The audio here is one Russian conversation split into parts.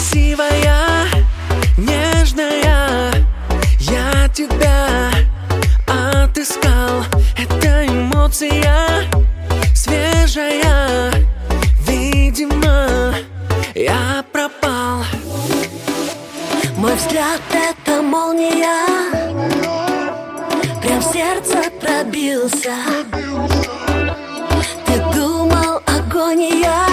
красивая, нежная, я тебя отыскал. Это эмоция свежая, видимо, я пропал. Мой взгляд — это молния, прям в сердце пробился. Ты думал, агония,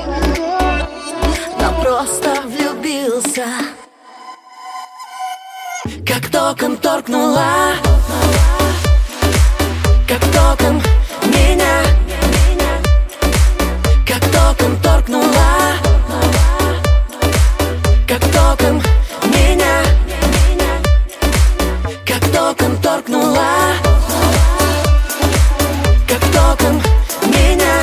но просто влюбился. Как током торкнула, как током меня, как током торкнула, как током меня, как током торкнула, как током меня,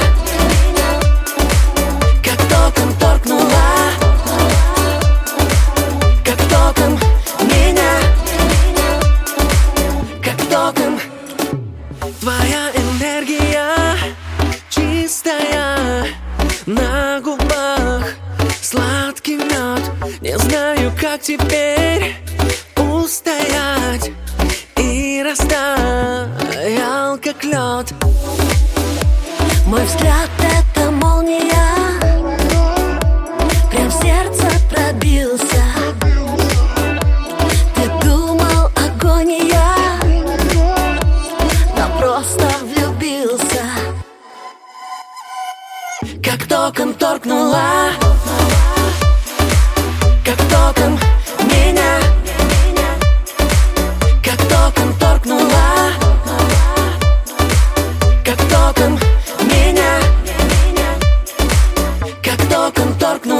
как током торкнула, как током меня, как током. Твоя энергия чистая, на губах сладкий мед. Не знаю, как теперь устоять, и растаял, как лед. Мой взгляд — это молния, прям в сердце пробился. Ты думал, агония, но просто влюбился. Как током торкнула, как током меня, как током торкнула, как током меня, как током торкнула.